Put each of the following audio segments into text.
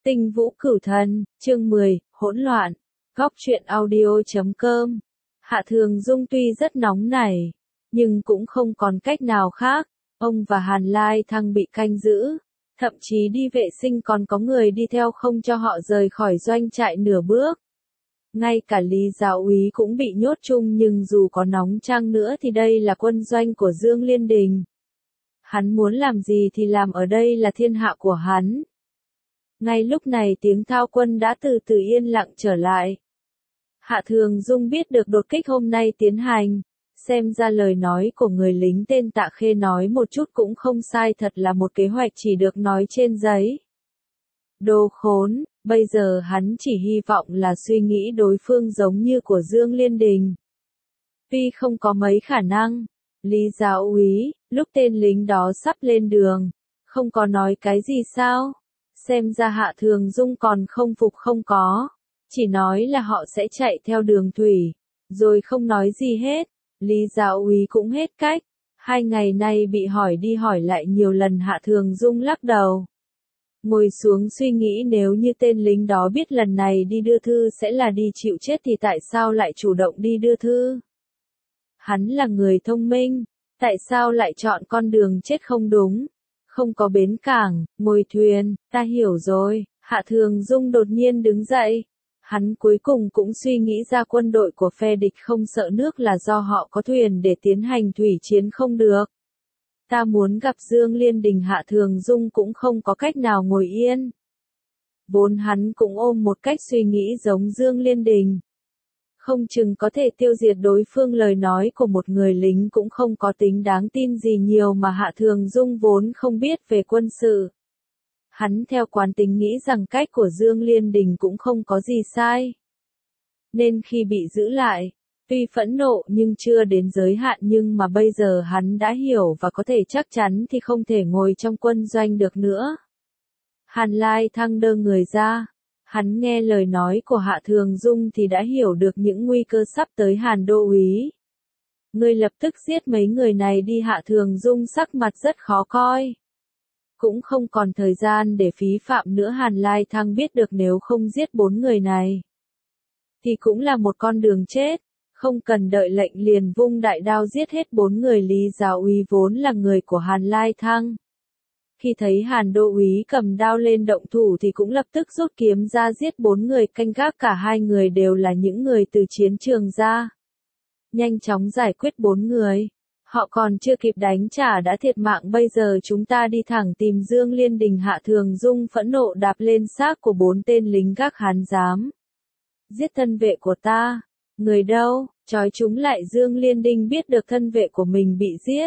Tinh Vũ Cửu Thần, chương 10, hỗn loạn. Góc truyện audio.com. Hạ Thường Dung tuy rất nóng nảy, nhưng cũng không còn cách nào khác. Ông và Hàn Lai Thăng bị canh giữ, thậm chí đi vệ sinh còn có người đi theo không cho họ rời khỏi doanh trại nửa bước. Ngay cả Lý Giáo úy cũng bị nhốt chung, nhưng dù có nóng chăng nữa thì đây là quân doanh của Dương Liên Đình. Hắn muốn làm gì thì làm, ở đây là thiên hạ của hắn. Ngay lúc này tiếng thao quân đã từ từ yên lặng trở lại. Hạ Thường Dung biết được đột kích hôm nay tiến hành, xem ra lời nói của người lính tên Tạ Khê nói một chút cũng không sai, thật là một kế hoạch chỉ được nói trên giấy. Đồ khốn, bây giờ hắn chỉ hy vọng là suy nghĩ đối phương giống như của Dương Liên Đình. Tuy không có mấy khả năng, Lý Giáo úy, lúc tên lính đó sắp lên đường, không có nói cái gì sao? Xem ra Hạ Thường Dung còn không phục không có, chỉ nói là họ sẽ chạy theo đường thủy, rồi không nói gì hết. Lý Giáo úy cũng hết cách, 2 ngày nay bị hỏi đi hỏi lại nhiều lần. Hạ Thường Dung lắc đầu, ngồi xuống suy nghĩ, nếu như tên lính đó biết lần này đi đưa thư sẽ là đi chịu chết thì tại sao lại chủ động đi đưa thư? Hắn là người thông minh, tại sao lại chọn con đường chết không đúng? Không có bến cảng, ngồi thuyền, ta hiểu rồi. Hạ Thường Dung đột nhiên đứng dậy. Hắn cuối cùng cũng suy nghĩ ra quân đội của phe địch không sợ nước là do họ có thuyền để tiến hành thủy chiến không được. Ta muốn gặp Dương Liên Đình. Hạ Thường Dung cũng không có cách nào ngồi yên. Vốn hắn cũng ôm một cách suy nghĩ giống Dương Liên Đình. Không chừng có thể tiêu diệt đối phương. Lời nói của một người lính cũng không có tính đáng tin gì nhiều, mà Hạ Thường Dung vốn không biết về quân sự. Hắn theo quán tính nghĩ rằng cách của Dương Liên Đình cũng không có gì sai. Nên khi bị giữ lại, tuy phẫn nộ nhưng chưa đến giới hạn, nhưng mà bây giờ hắn đã hiểu và có thể chắc chắn thì không thể ngồi trong quân doanh được nữa. Hàn Lai Thăng đơ người ra. Hắn nghe lời nói của Hạ Thường Dung thì đã hiểu được những nguy cơ sắp tới. Hàn Đô úy, ngươi lập tức giết mấy người này đi. Hạ Thường Dung sắc mặt rất khó coi. Cũng không còn thời gian để phí phạm nữa. Hàn Lai Thăng biết được nếu không giết 4 người này thì cũng là một con đường chết. Không cần đợi lệnh liền vung đại đao giết hết 4 người. Lý Giáo úy vốn là người của Hàn Lai Thăng, khi thấy Hàn Đô úy cầm đao lên động thủ thì cũng lập tức rút kiếm ra giết 4 người canh gác. Cả 2 người đều là những người từ chiến trường ra. Nhanh chóng giải quyết 4 người. Họ còn chưa kịp đánh trả đã thiệt mạng. Bây giờ chúng ta đi thẳng tìm Dương Liên Đình. Hạ Thường Dung phẫn nộ đạp lên xác của 4 tên lính gác. Hắn dám giết thân vệ của ta? Người đâu? Trói chúng lại. Dương Liên Đình biết được thân vệ của mình bị giết,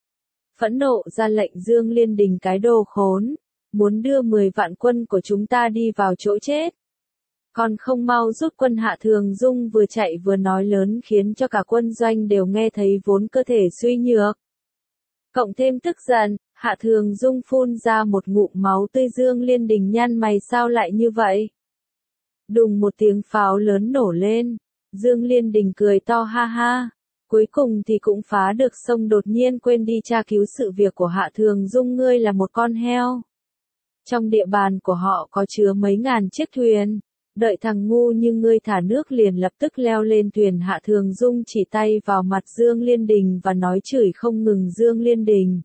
phẫn nộ ra lệnh. Dương Liên Đình, cái đồ khốn, muốn đưa 10 vạn quân của chúng ta đi vào chỗ chết, còn không mau rút quân. Hạ Thường Dung vừa chạy vừa nói lớn khiến cho cả quân doanh đều nghe thấy, vốn cơ thể suy nhược, cộng thêm tức giận. Hạ Thường Dung phun ra một ngụm máu tươi. Dương Liên Đình nhăn mày, sao lại như vậy? Đùng một tiếng pháo lớn nổ lên. Dương Liên Đình cười to ha ha. Cuối cùng thì cũng phá được sông. Đột nhiên quên đi tra cứu sự việc của Hạ Thường Dung. Ngươi là một con heo. Trong địa bàn của họ có chứa mấy ngàn chiếc thuyền. Đợi thằng ngu như ngươi thả nước liền lập tức leo lên thuyền. Hạ Thường Dung chỉ tay vào mặt Dương Liên Đình và nói chửi không ngừng. Dương Liên Đình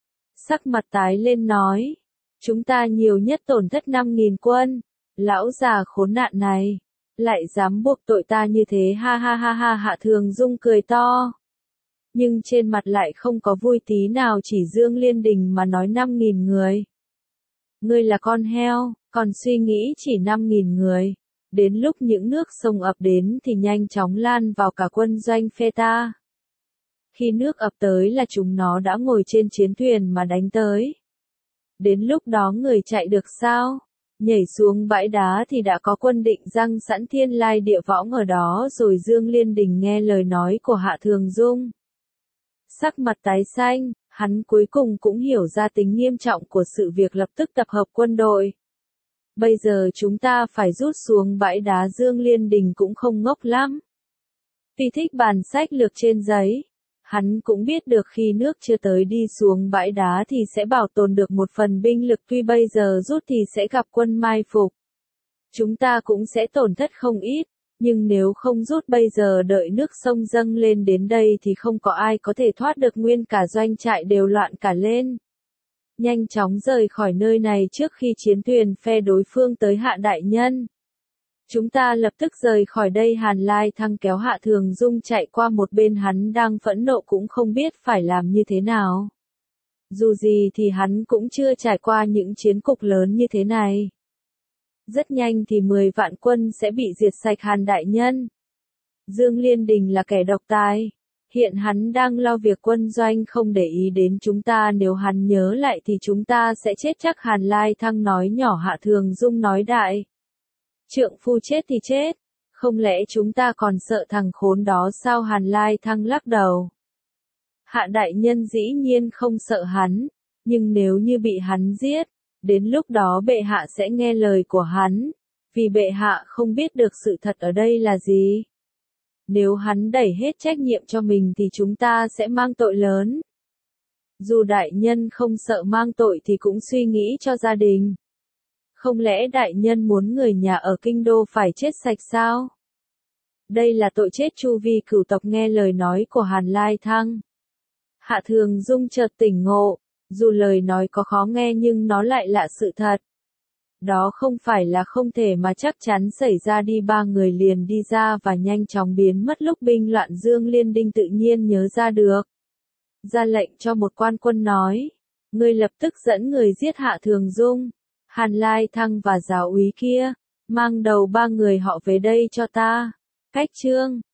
sắc mặt tái lên nói, chúng ta nhiều nhất tổn thất 5.000 quân. Lão già khốn nạn này lại dám buộc tội ta như thế. Ha ha ha ha. Hạ Thường Dung cười to, nhưng trên mặt lại không có vui tí nào. Chỉ Dương Liên Đình mà nói 5.000 người. Ngươi là con heo, còn suy nghĩ chỉ 5.000 người. Đến lúc những nước sông ập đến thì nhanh chóng lan vào cả quân doanh phe ta. Khi nước ập tới là chúng nó đã ngồi trên chiến thuyền mà đánh tới. Đến lúc đó người chạy được sao? Nhảy xuống bãi đá thì đã có quân định răng sẵn thiên lai địa võng ở đó rồi. Dương Liên Đình nghe lời nói của Hạ Thường Dung, sắc mặt tái xanh. Hắn cuối cùng cũng hiểu ra tính nghiêm trọng của sự việc, lập tức tập hợp quân đội. Bây giờ chúng ta phải rút xuống bãi đá. Dương Liên Đình cũng không ngốc lắm, tuy thích bàn sách lược trên giấy. Hắn cũng biết được khi nước chưa tới đi xuống bãi đá thì sẽ bảo tồn được một phần binh lực, tuy bây giờ rút thì sẽ gặp quân mai phục. Chúng ta cũng sẽ tổn thất không ít, nhưng nếu không rút bây giờ đợi nước sông dâng lên đến đây thì không có ai có thể thoát được, nguyên cả doanh trại đều loạn cả lên. Nhanh chóng rời khỏi nơi này trước khi chiến thuyền phe đối phương tới, Hạ đại nhân. Chúng ta lập tức rời khỏi đây. Hàn Lai Thăng kéo Hạ Thường Dung chạy qua một bên, hắn đang phẫn nộ cũng không biết phải làm như thế nào. Dù gì thì hắn cũng chưa trải qua những chiến cục lớn như thế này. Rất nhanh thì 10 vạn quân sẽ bị diệt sạch. Hàn đại nhân. Dương Liên Đình là kẻ độc tài. Hiện hắn đang lo việc quân doanh, không để ý đến chúng ta, nếu hắn nhớ lại thì chúng ta sẽ chết chắc. Hàn Lai Thăng nói nhỏ. Hạ Thường Dung nói đại. Trượng phu chết thì chết, không lẽ chúng ta còn sợ thằng khốn đó sao? Hàn Lai Thăng lắc đầu. Hạ đại nhân dĩ nhiên không sợ hắn, nhưng nếu như bị hắn giết, đến lúc đó bệ hạ sẽ nghe lời của hắn, vì bệ hạ không biết được sự thật ở đây là gì. Nếu hắn đẩy hết trách nhiệm cho mình thì chúng ta sẽ mang tội lớn. Dù đại nhân không sợ mang tội thì cũng suy nghĩ cho gia đình. Không lẽ đại nhân muốn người nhà ở kinh đô phải chết sạch sao? Đây là tội chết. Chu vi cửu tộc nghe lời nói của Hàn Lai Thăng. Hạ Thường Dung chợt tỉnh ngộ, dù lời nói có khó nghe nhưng nó lại là sự thật. Đó không phải là không thể mà chắc chắn xảy ra. Đi. Ba người liền đi ra và nhanh chóng biến mất. Lúc binh loạn, Dương Liên Đinh tự nhiên nhớ ra được. Ra lệnh cho một quan quân nói, ngươi lập tức dẫn người giết Hạ Thường Dung, Hàn Lai Thăng và giáo úy kia, mang đầu ba người họ về đây cho ta. Cách chương